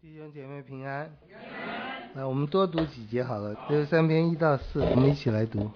弟兄姐妹平安。来，我们多读几节好了，63篇1到4，我们一起来读。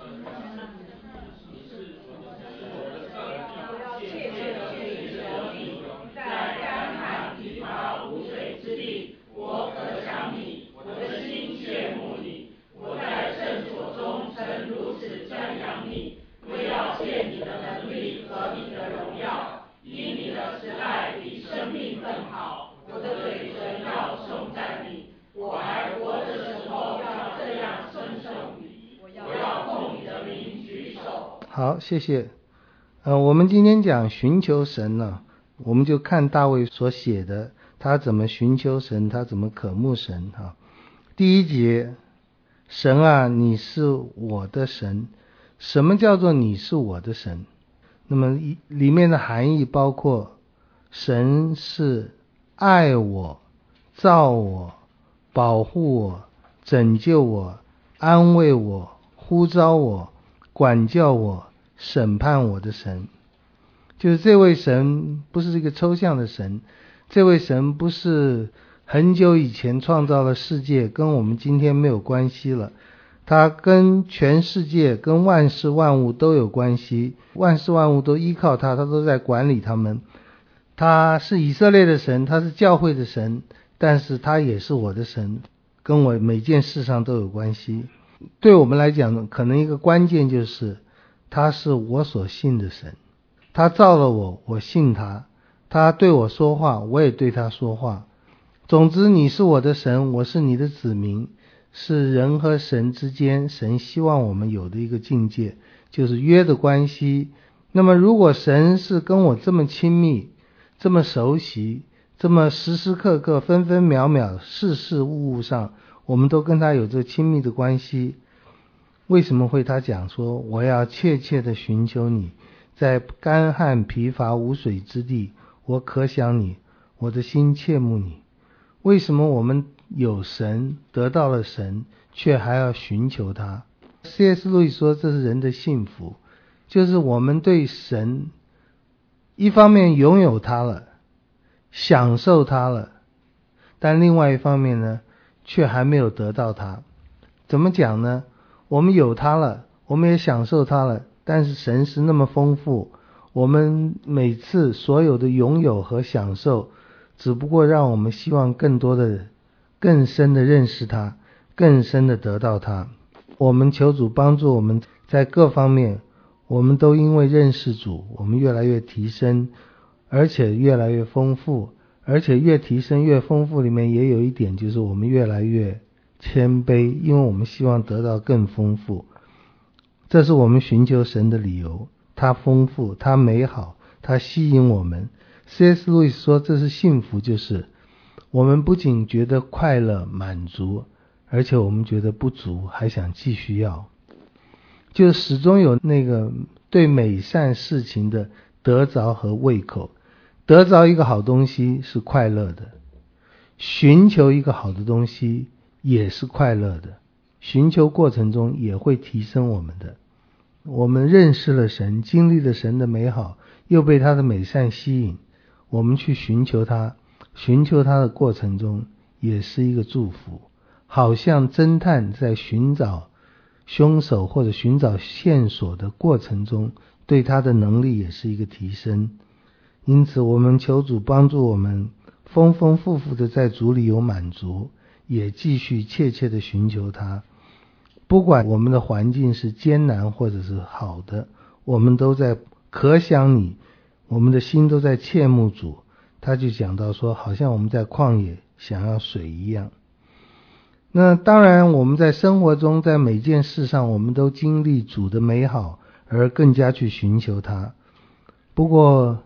好，谢谢。我们今天讲寻求神呢，我们就看大卫所写的，他怎么寻求神，他怎么渴慕神哈。第一节，神啊，你是我的神。什么叫做你是我的神？那么里面的含义包括，神是爱我、造我、保护我、拯救我、安慰我、呼召我、管教我、审判我的神。就是这位神不是一个抽象的神，这位神不是很久以前创造了世界，跟我们今天没有关系了，他跟全世界跟万事万物都有关系，万事万物都依靠他，他都在管理他们。他是以色列的神，他是教会的神，但是他也是我的神，跟我每件事上都有关系。对我们来讲，可能一个关键就是他是我所信的神，他造了我，我信他，他对我说话，我也对他说话。总之，你是我的神，我是你的子民，是人和神之间神希望我们有的一个境界，就是约的关系。那么如果神是跟我这么亲密，这么熟悉，这么时时刻刻分分秒秒事事物物上我们都跟他有这亲密的关系，为什么会他讲说我要切切的寻求你，在干旱疲乏无水之地，我可想你，我的心切慕你。为什么我们有神，得到了神，却还要寻求他？ C.S. 路易说这是人的幸福，就是我们对神一方面拥有他了，享受他了，但另外一方面呢，却还没有得到他。怎么讲呢？我们有他了，我们也享受他了，但是神是那么丰富，我们每次所有的拥有和享受，只不过让我们希望更多的、更深的认识他，更深的得到他。我们求主帮助我们在各方面，我们都因为认识主，我们越来越提升，而且越来越丰富，而且越提升越丰富里面也有一点，就是我们越来越谦卑，因为我们希望得到更丰富。这是我们寻求神的理由，他丰富，他美好，他吸引我们。 C.S. 路易斯说这是幸福，就是我们不仅觉得快乐满足，而且我们觉得不足，还想继续要，就始终有那个对美善事情的得着和胃口。得着一个好东西是快乐的，寻求一个好的东西也是快乐的，寻求过程中也会提升我们的。我们认识了神，经历了神的美好，又被他的美善吸引，我们去寻求他，寻求他的过程中也是一个祝福，好像侦探在寻找凶手或者寻找线索的过程中，对他的能力也是一个提升。因此我们求主帮助我们丰丰富富的在主里有满足，也继续切切的寻求他。不管我们的环境是艰难或者是好的，我们都在可想你，我们的心都在切慕主。他就讲到说，好像我们在旷野想要水一样。那当然我们在生活中，在每件事上，我们都经历主的美好，而更加去寻求他。不过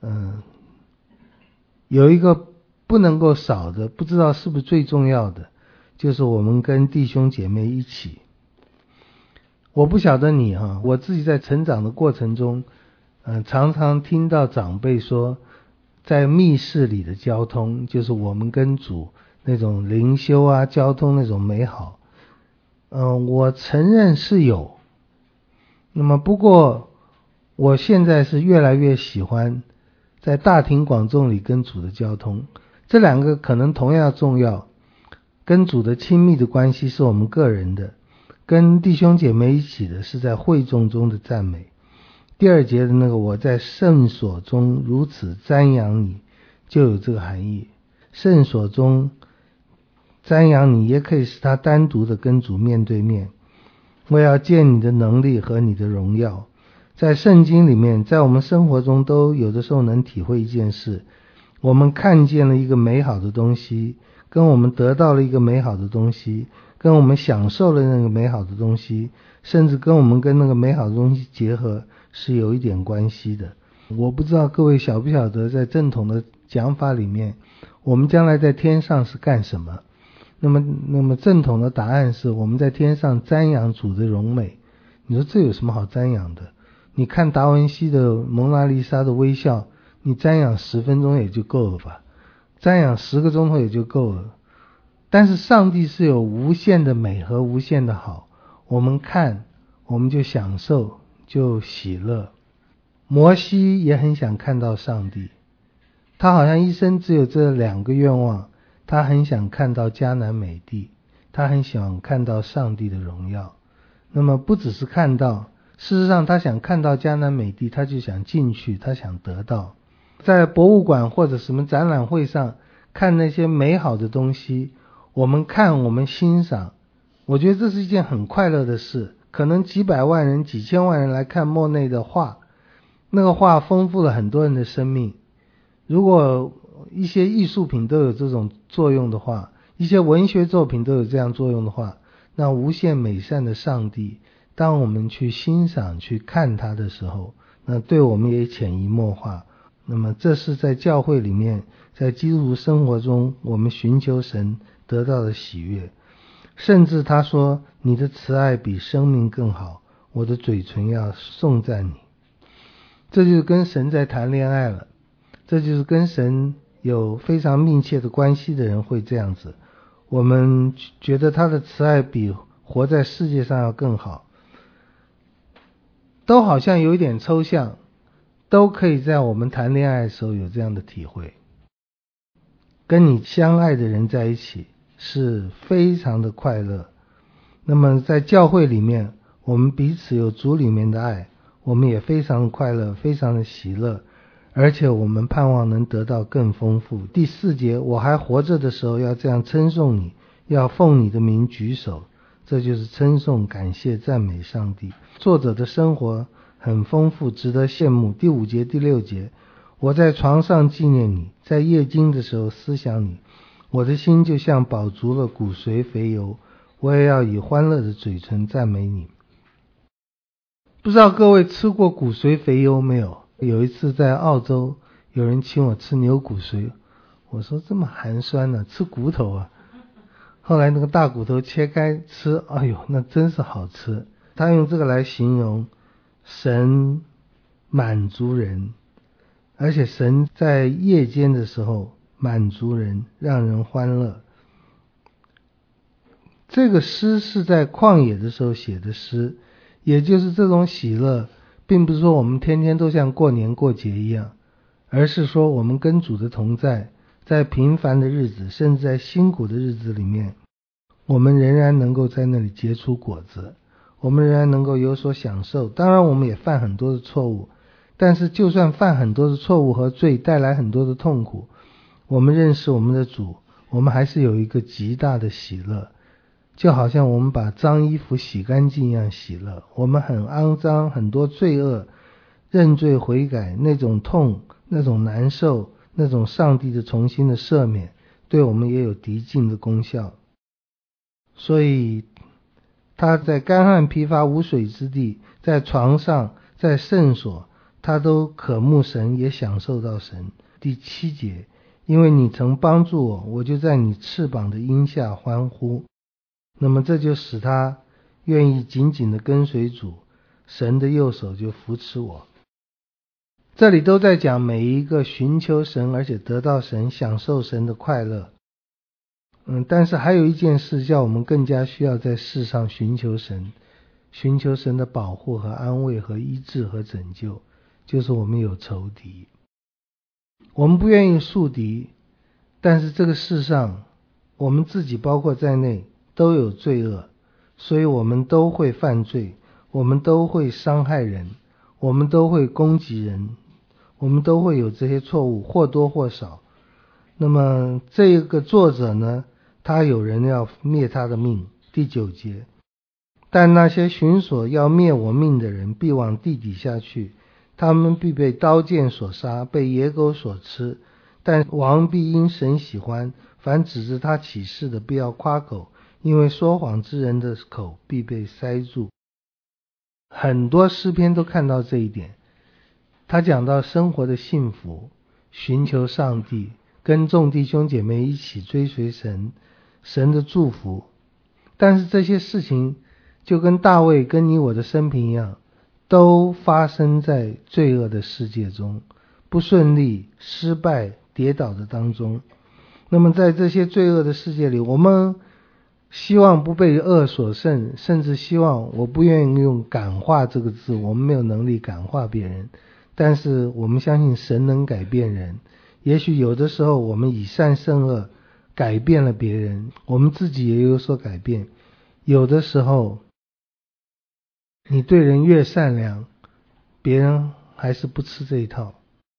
有一个不能够少的，不知道是不是最重要的，就是我们跟弟兄姐妹一起。我不晓得你我自己在成长的过程中常常听到长辈说，在密室里的交通，就是我们跟主那种灵修啊，交通那种美好。我承认是有。那么不过我现在是越来越喜欢在大庭广众里跟主的交通。 这两个可能同样重要。跟主的亲密的关系是我们个人的，跟弟兄姐妹一起的是在会众中的赞美。第二节的那个我在圣所中如此瞻仰你，就有这个含义。圣所中瞻仰你也可以是他单独的跟主面对面，我要见你的能力和你的荣耀。在圣经里面，在我们生活中都有的时候能体会一件事，我们看见了一个美好的东西，跟我们得到了一个美好的东西，跟我们享受了那个美好的东西，甚至跟我们跟那个美好的东西结合是有一点关系的。我不知道各位晓不晓得，在正统的讲法里面，我们将来在天上是干什么？那么正统的答案是我们在天上瞻仰主的荣美。你说这有什么好瞻仰的？你看达文西的蒙娜丽莎的微笑，你瞻仰10分钟也就够了吧，瞻仰10个钟头也就够了。但是上帝是有无限的美和无限的好，我们看我们就享受，就喜乐。摩西也很想看到上帝，他好像一生只有这2个愿望，他很想看到迦南美地，他很想看到上帝的荣耀。那么不只是看到，事实上他想看到迦南美地，他就想进去，他想得到。在博物馆或者什么展览会上看那些美好的东西，我们看，我们欣赏，我觉得这是一件很快乐的事。可能几百万人几千万人来看莫内的画，那个画丰富了很多人的生命。如果一些艺术品都有这种作用的话，一些文学作品都有这样作用的话，那无限美善的上帝，当我们去欣赏去看他的时候，那对我们也潜移默化。那么这是在教会里面，在基督徒生活中我们寻求神得到的喜悦。甚至他说，你的慈爱比生命更好，我的嘴唇要颂赞你。这就是跟神在谈恋爱了，这就是跟神有非常密切的关系的人会这样子。我们觉得他的慈爱比活在世界上要更好，都好像有一点抽象，都可以在我们谈恋爱的时候有这样的体会。跟你相爱的人在一起是非常的快乐。那么在教会里面，我们彼此有主里面的爱，我们也非常快乐，非常的喜乐，而且我们盼望能得到更丰富。第4节，我还活着的时候要这样称颂你，要奉你的名举手，这就是称颂、感谢、赞美上帝。作者的生活很丰富，值得羡慕。第5节、第6节，我在床上纪念你，在夜惊的时候思想你，我的心就像饱足了骨髓肥油，我也要以欢乐的嘴唇赞美你。不知道各位吃过骨髓肥油没有？有一次在澳洲，有人请我吃牛骨髓，我说这么寒酸呢，吃骨头啊。后来那个大骨头切开吃，哎呦，那真是好吃。他用这个来形容神满足人，而且神在夜间的时候满足人，让人欢乐。这个诗是在旷野的时候写的诗，也就是这种喜乐，并不是说我们天天都像过年过节一样，而是说我们跟主的同在，在平凡的日子，甚至在辛苦的日子里面，我们仍然能够在那里结出果子，我们仍然能够有所享受。当然我们也犯很多的错误，但是就算犯很多的错误和罪，带来很多的痛苦，我们认识我们的主，我们还是有一个极大的喜乐，就好像我们把脏衣服洗干净一样喜乐。我们很肮脏，很多罪恶，认罪悔改，那种痛，那种难受，那种上帝的重新的赦免，对我们也有涤净的功效。所以他在干旱疲乏无水之地，在床上，在圣所，他都渴慕神，也享受到神。第7节，因为你曾帮助我，我就在你翅膀的荫下欢呼。那么这就使他愿意紧紧地跟随主，神的右手就扶持我。这里都在讲每一个寻求神而且得到神、享受神的快乐。但是还有一件事叫我们更加需要在世上寻求神，寻求神的保护和安慰和医治和拯救，就是我们有仇敌。我们不愿意树敌， 但是这个世上我们自己包括在内都有罪恶，所以我们都会犯罪，我们都会伤害人，我们都会攻击人，我们都会有这些错误，或多或少。那么这个作者呢，他有人要灭他的命，第9节，但那些寻索要灭我命的人必往地底下去，他们必被刀剑所杀，被野狗所吃。但王必因神喜欢，凡指着他起誓的必要夸口，因为说谎之人的口必被塞住。很多诗篇都看到这一点，他讲到生活的幸福，寻求上帝，跟众弟兄姐妹一起追随神，神的祝福。但是这些事情就跟大卫跟你我的生平一样，都发生在罪恶的世界中，不顺利、失败、跌倒的当中。那么在这些罪恶的世界里，我们希望不被恶所胜，甚至希望，我不愿意用感化这个字，我们没有能力感化别人，但是我们相信神能改变人。也许有的时候我们以善胜恶改变了别人，我们自己也有所改变。有的时候你对人越善良，别人还是不吃这一套。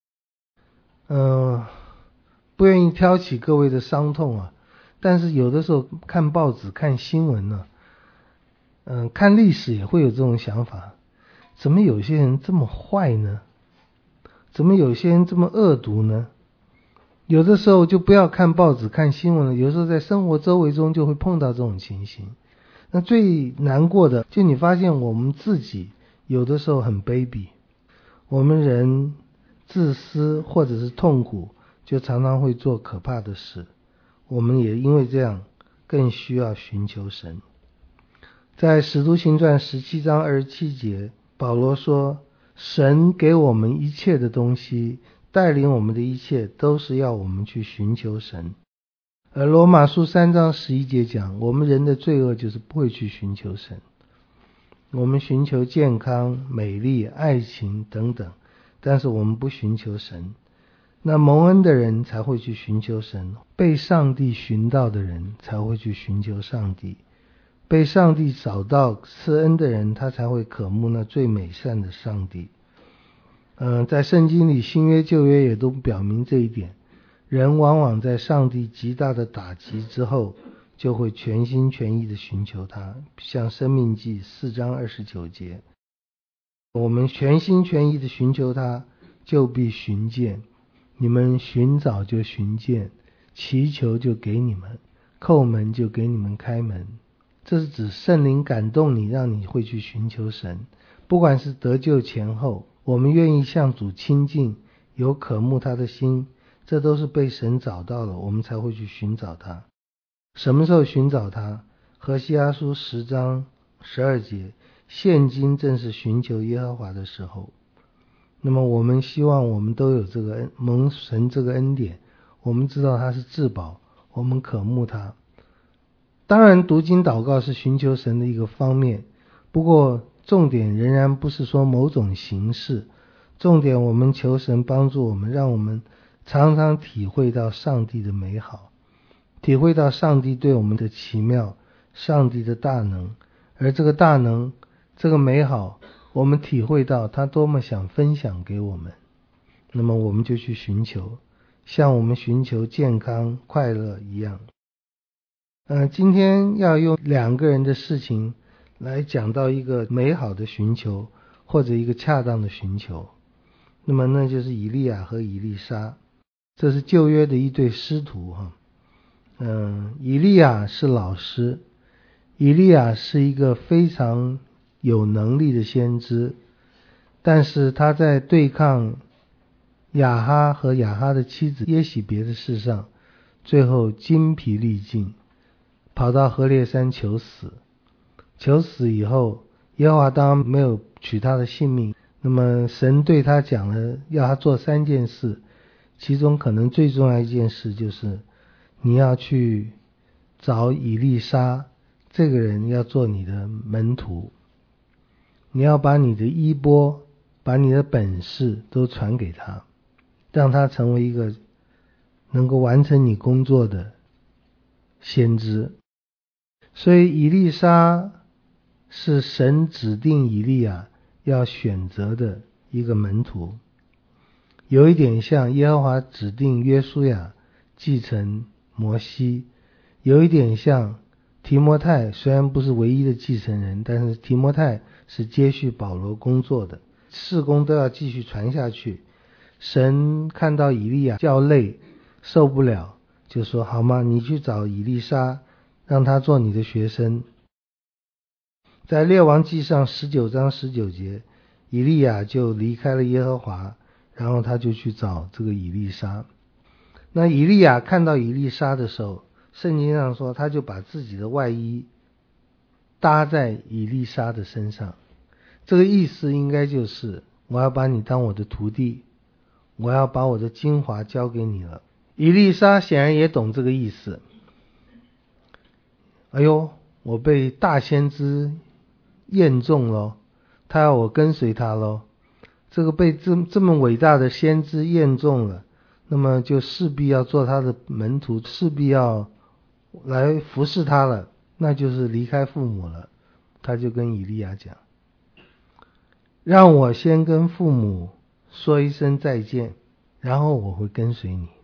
不愿意挑起各位的伤痛啊，但是有的时候看报纸看新闻呢，看历史也会有这种想法，怎么有些人这么坏呢？怎么有些人这么恶毒呢？有的时候就不要看报纸看新闻了，有时候在生活周围中就会碰到这种情形。那最难过的就你发现我们自己有的时候很卑鄙，我们人自私或者是痛苦，就常常会做可怕的事。我们也因为这样更需要寻求神。在使徒行传17章27节，保罗说，神给我们一切的东西，带领我们的一切，都是要我们去寻求神。而罗马书3章11节讲，我们人的罪恶就是不会去寻求神。我们寻求健康、美丽、爱情等等，但是我们不寻求神。那蒙恩的人才会去寻求神，被上帝寻到的人才会去寻求上帝，被上帝找到赐恩的人，他才会渴慕那最美善的上帝。在圣经里新约旧约也都表明这一点，人往往在上帝极大的打击之后，就会全心全意的寻求他，像申命记4章29节，我们全心全意的寻求他，就必寻见。你们寻找就寻见，祈求就给你们，叩门就给你们开门。这是指圣灵感动你，让你会去寻求神。不管是得救前后，我们愿意向主亲近，有渴慕他的心，这都是被神找到了，我们才会去寻找他。什么时候寻找他？何西阿书10章12节，现今正是寻求耶和华的时候。那么我们希望我们都有这个蒙神这个恩典，我们知道他是至宝，我们渴慕他。当然读经祷告是寻求神的一个方面，不过重点仍然不是说某种形式，重点我们求神帮助我们，让我们常常体会到上帝的美好，体会到上帝对我们的奇妙，上帝的大能。而这个大能，这个美好，我们体会到他多么想分享给我们，那么我们就去寻求，像我们寻求健康快乐一样。今天要用2个人的事情来讲到一个美好的寻求，或者一个恰当的寻求。那么那就是以利亚和以利沙，这是旧约的一对师徒哈。以利亚是老师，以利亚是一个非常有能力的先知，但是他在对抗亚哈和亚哈的妻子耶洗别的事上，最后精疲力尽，跑到何烈山求死。求死以后，耶和华当然没有取他的性命，那么神对他讲了，要他做3件事，其中可能最重要一件事就是你要去找以利沙这个人，要做你的门徒，你要把你的衣钵，把你的本事都传给他，让他成为一个能够完成你工作的先知。所以以利沙是神指定以利亚要选择的一个门徒，有一点像耶和华指定约书亚继承摩西，有一点像提摩太，虽然不是唯一的继承人，但是提摩太是接续保罗工作的，事工都要继续传下去。神看到以利亚较累受不了，就说好吗，你去找以利沙，让他做你的学生。在列王纪上19章19节，以利亚就离开了耶和华，然后他就去找这个以利沙。那以利亚看到以利沙的时候，圣经上说他就把自己的外衣搭在以利沙的身上，这个意思应该就是我要把你当我的徒弟，我要把我的精华交给你了。以利沙显然也懂这个意思，哎呦，我被大先知验中了，他要我跟随他咯。这个被这么伟大的先知验中了，那么就势必要做他的门徒，势必要来服侍他了，那就是离开父母了。他就跟以利亚讲，让我先跟父母说一声再见，然后我会跟随你。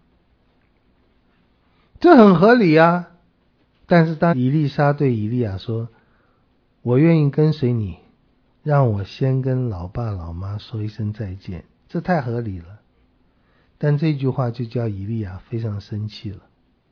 这很合理啊。但是当以利沙对以利亚说，我愿意跟随你，让我先跟老爸老妈说一声再见，这太合理了。但这句话就叫以利亚非常生气了。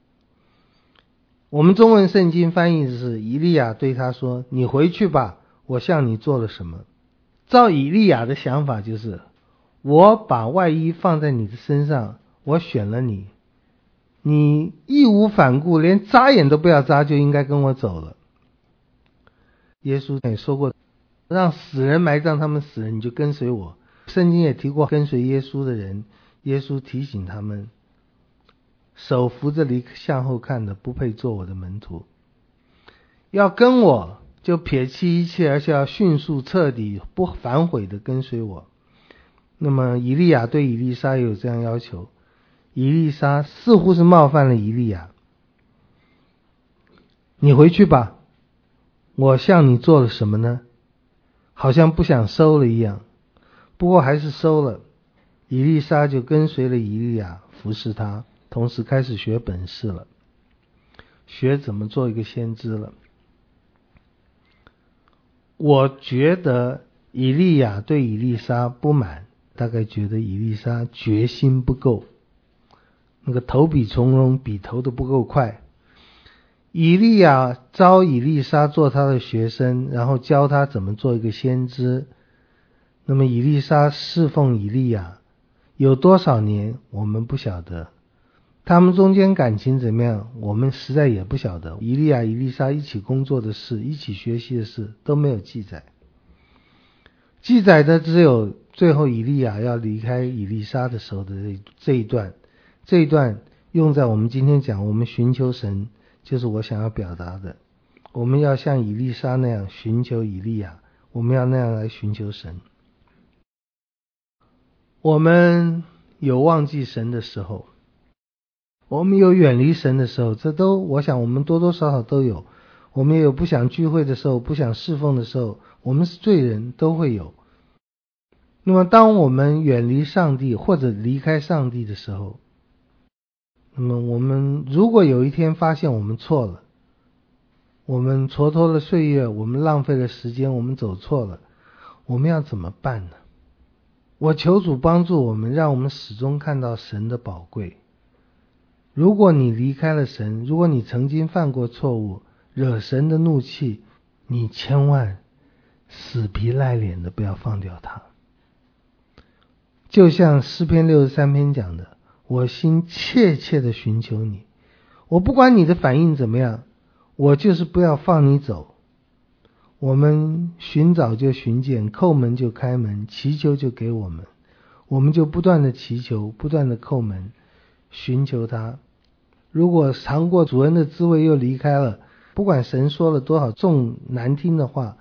我们中文圣经翻译的是，以利亚对他说，你回去吧，我向你做了什么。照以利亚的想法就是，我把外衣放在你的身上，我选了你，你义无反顾，连眨眼都不要眨，就应该跟我走了。耶稣也说过，让死人埋葬他们死人，你就跟随我。圣经也提过跟随耶稣的人，耶稣提醒他们，手扶着犁向后看的不配做我的门徒。要跟我就撇弃一切，而且要迅速彻底不反悔的跟随我。那么以利亚对以利沙也有这样要求，以利沙似乎是冒犯了以利亚，你回去吧，我向你做了什么呢？好像不想收了一样，不过还是收了。以利沙就跟随了以利亚，服侍他，同时开始学本事了，学怎么做一个先知了。我觉得以利亚对以利沙不满，大概觉得以利沙决心不够，那个投笔从戎笔投的不够快。以利亚招以利沙做他的学生，然后教他怎么做一个先知。那么以利沙侍奉以利亚有多少年我们不晓得，他们中间感情怎么样我们实在也不晓得。以利亚以利沙一起工作的事，一起学习的事都没有记载，记载的只有最后以利亚要离开以利沙的时候的这一段。这一段用在我们今天讲我们寻求神，就是我想要表达的，我们要像以利沙那样寻求以利亚，我们要那样来寻求神。我们有忘记神的时候，我们有远离神的时候，这都我想我们多多少少都有。我们也有不想聚会的时候，不想侍奉的时候，我们是罪人，都会有。那么当我们远离上帝或者离开上帝的时候，那么我们如果有一天发现我们错了，我们蹉跎了岁月，我们浪费了时间，我们走错了，我们要怎么办呢？我求主帮助我们，让我们始终看到神的宝贵。如果你离开了神，如果你曾经犯过错误，惹神的怒气，你千万死皮赖脸的不要放掉他。就像诗篇63篇讲的，我心切切的寻求你，我不管你的反应怎么样，我就是不要放你走。我们寻找就寻见，叩门就开门，祈求就给我们，我们就不断的祈求，不断的叩门，寻求他。如果尝过主恩的滋味又离开了，不管神说了多少重难听的话，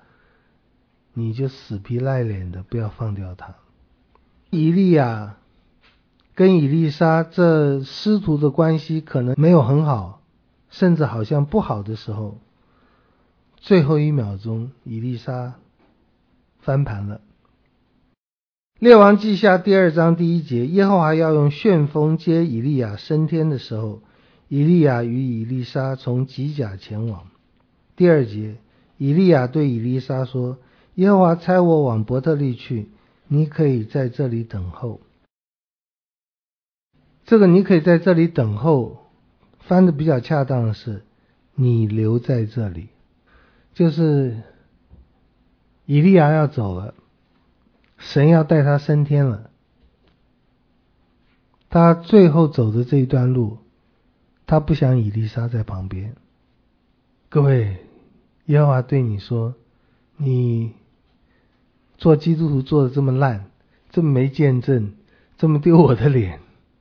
你就死皮赖脸的不要放掉他。以利亚跟以利沙这师徒的关系可能没有很好，甚至好像不好的时候，最后一秒钟以利沙翻盘了。列王记下第2章第1节，耶和华要用旋风接以利亚升天的时候，以利亚与以利沙从吉甲前往。第2节，以利亚对以利沙说，耶和华差我往伯特利去，你可以在这里等候。这个你可以在这里等候，翻的比较恰当的是你留在这里，就是以利亚要走了，神要带他升天了，他最后走的这一段路，他不想以利沙在旁边。各位，耶和华对你说，你做基督徒做的这么烂，这么没见证，这么丢我的脸，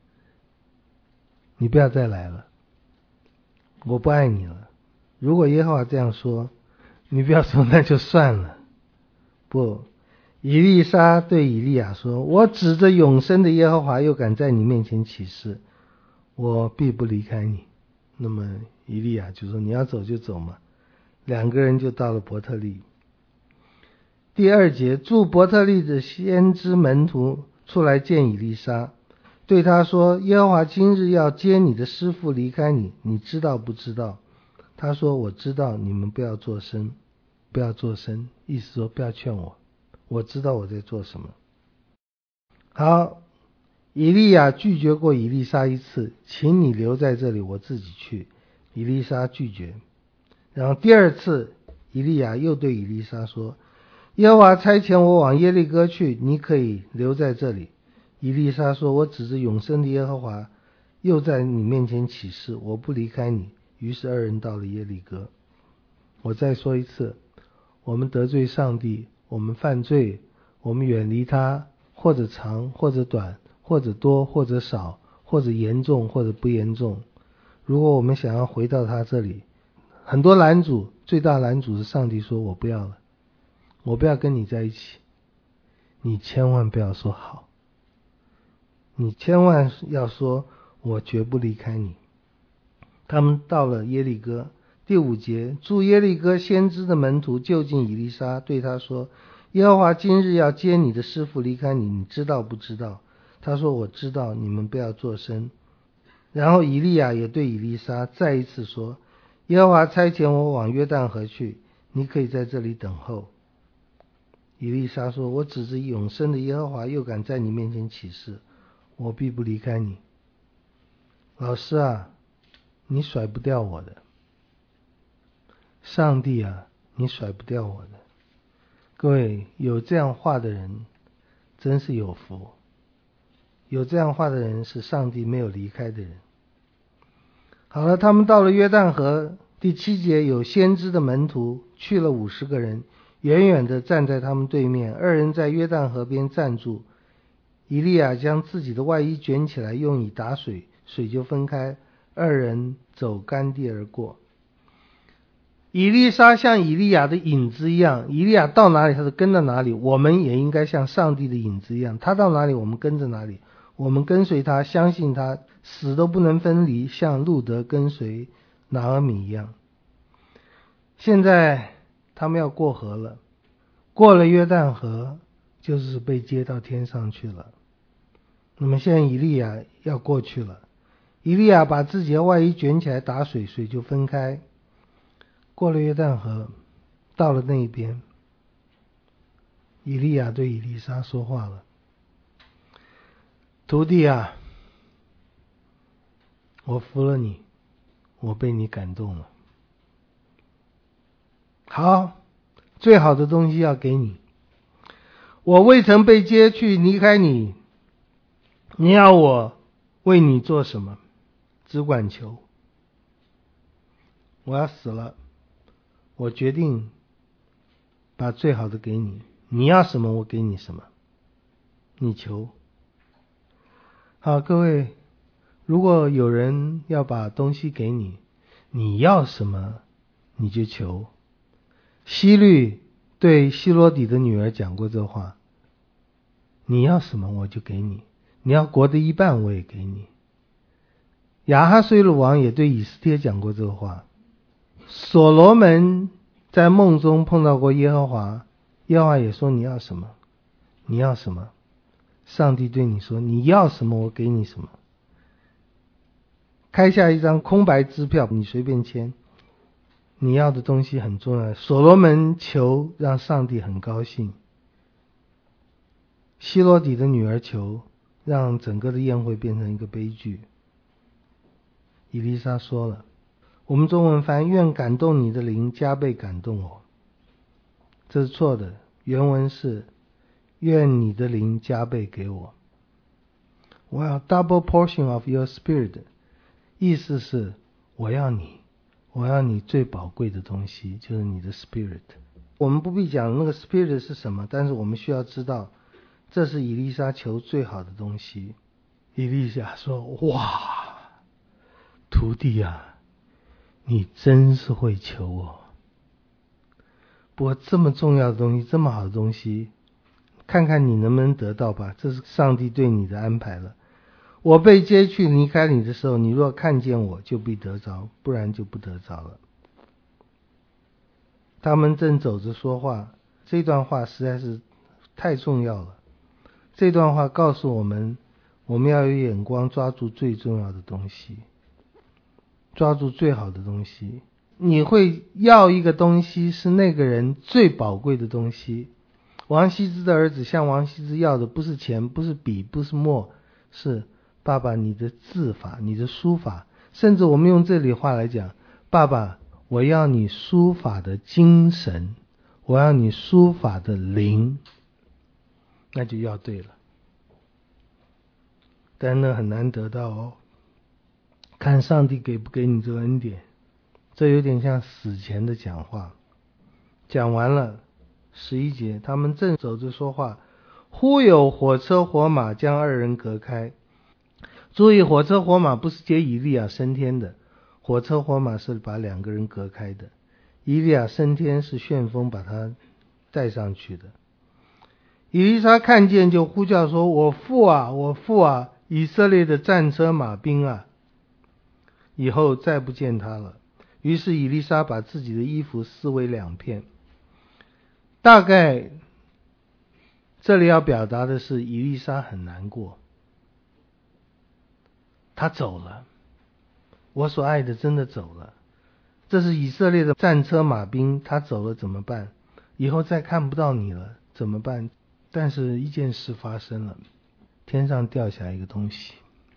你不要再来了，我不爱你了。如果耶和华这样说，你不要说那就算了。不，以利沙对以利亚说，我指着永生的耶和华又敢在你面前起誓，我必不离开你。那么以利亚就说，你要走就走嘛。2个人就到了伯特利。第2节，住伯特利的先知门徒出来见以利沙，对他说，耶和华今日要接你的师父离开你，你知道不知道？他说，我知道，你们不要作声，不要作声，意思说不要劝我，我知道我在做什么。好，以利亚拒绝过以利沙1次，请你留在这里，我自己去。以利沙拒绝。然后第2次，以利亚又对以利沙说，耶和华差遣我往耶利哥去，你可以留在这里。以利沙说，我指着永生的耶和华又在你面前起誓，我不离开你。于是2人到了耶利哥。我再说一次，我们得罪上帝，我们犯罪，我们远离他，或者长或者短，或者多或者少，或者严重或者不严重，如果我们想要回到他这里，很多拦阻，最大拦阻是上帝说，我不要了，我不要跟你在一起。你千万不要说好，你千万要说，我绝不离开你。他们到了耶利哥。第5节，住耶利哥先知的门徒就近以利沙，对他说，耶和华今日要接你的师父离开你，你知道不知道？他说，我知道，你们不要作声。然后以利亚也对以利沙再一次说，耶和华差遣我往约旦河去，你可以在这里等候。以利沙说，我指着永生的耶和华又敢在你面前起誓，我必不离开你。老师啊，你甩不掉我的。上帝啊，你甩不掉我的。各位，有这样话的人真是有福，有这样话的人是上帝没有离开的人。好了，他们到了约旦河。第7节，有先知的门徒去了50个人，远远地站在他们对面。2人在约旦河边站住，以利亚将自己的外衣卷起来，用以打水，水就分开，2人走干地而过。以利沙像以利亚的影子一样，以利亚到哪里他就跟到哪里，我们也应该像上帝的影子一样，他到哪里我们跟着哪里，我们跟随他，相信他，死都不能分离，像路德跟随拿俄米一样。现在他们要过河了，过了约旦河就是被接到天上去了。那么现在以利亚要过去了，以利亚把自己的外衣卷起来打水，水就分开。过了约旦河，到了那一边，以利亚对以利沙说话了，徒弟啊，我服了你，我被你感动了。好，最好的东西要给你，我未曾被接去离开你，你要我为你做什么？只管求。我要死了，我决定把最好的给你，你要什么我给你什么，你求。好，各位，如果有人要把东西给你，你要什么你就求。希律对希罗底的女儿讲过这话，你要什么我就给你， 你要国的一半我也给你。亚哈随鲁王也对以斯帖讲过这个话。所罗门在梦中碰到过耶和华，耶和华也说你要什么？你要什么？上帝对你说你要什么我给你什么。开下一张空白支票，你随便签。你要的东西很重要。所罗门求让上帝很高兴，希罗底的女儿求让整个的宴会变成一个悲剧。以利沙说了，我们中文翻愿感动你的灵加倍感动我，这是错的，原文是愿你的灵加倍给我，我要 double portion of your spirit， 意思是我要你最宝贵的东西，就是你的 spirit。 我们不必讲那个 spirit 是什么，但是我们需要知道这是以利沙求最好的东西。以利沙说，哇，徒弟啊，你真是会求我。不过这么重要的东西，这么好的东西，看看你能不能得到吧，这是上帝对你的安排了。我被接去离开你的时候，你若看见我，就必得着，不然就不得着了。他们正走着说话，这段话实在是太重要了。这段话告诉我们，我们要有眼光，抓住最重要的东西，抓住最好的东西。你会要一个东西，是那个人最宝贵的东西。王羲之的儿子向王羲之要的不是钱，不是笔，不是墨，是爸爸你的字法，你的书法。甚至我们用这里话来讲，爸爸我要你书法的精神，我要你书法的灵，那就要对了。但那很难得到哦，看上帝给不给你这个恩典。这有点像死前的讲话。讲完了11节，他们正走着说话，忽有火车火马将二人隔开。注意，火车火马不是接以利亚升天的，火车火马是把两个人隔开的。以利亚升天是旋风把他带上去的。以利沙看见就呼叫说，我父啊，我父啊，以色列的战车马兵啊。以后再不见他了。于是以利沙把自己的衣服撕为两片。大概这里要表达的是，以利沙很难过，他走了，我所爱的真的走了。这是以色列的战车马兵，他走了怎么办？以后再看不到你了怎么办？但是一件事发生了，天上掉下来一个东西，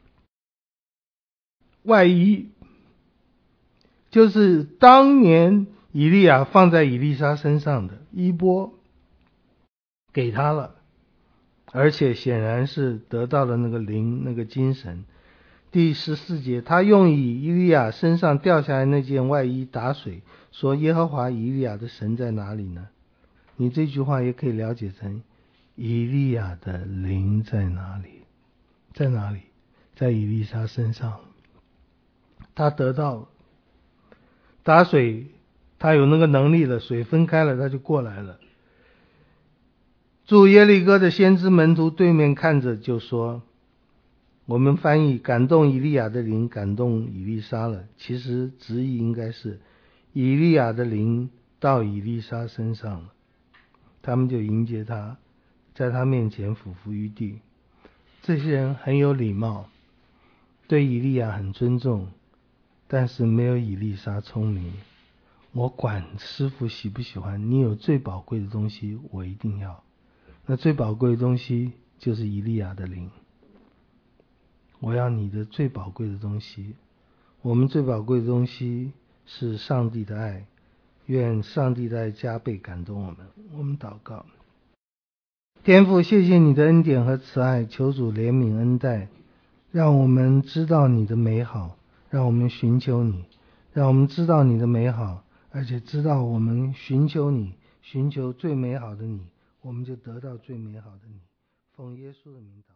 外衣，就是当年以利亚放在以利沙身上的衣钵，给他了，而且显然是得到了那个灵，那个精神。第14节，他用以利亚身上掉下来那件外衣打水，说耶和华以利亚的神在哪里呢？你这句话也可以了解成，以利亚的灵在哪里？在哪里？在以利沙身上。他得到打水，他有那个能力了，水分开了，他就过来了。住耶利哥的先知门徒对面看着就说，我们翻译感动以利亚的灵感动以利沙了，其实直译应该是以利亚的灵到以利沙身上了。他们就迎接他，在他面前俯伏于地。这些人很有礼貌，对以利亚很尊重，但是没有以利沙聪明。我管师父喜不喜欢，你有最宝贵的东西我一定要。那最宝贵的东西就是以利亚的灵，我要你的最宝贵的东西。我们最宝贵的东西是上帝的爱，愿上帝的爱加倍感动我们。我们祷告。天父，谢谢你的恩典和慈爱，求主怜悯恩待，让我们知道你的美好，让我们寻求你，让我们知道你的美好，而且知道我们寻求你，寻求最美好的你，我们就得到最美好的你。奉耶稣的名祷告。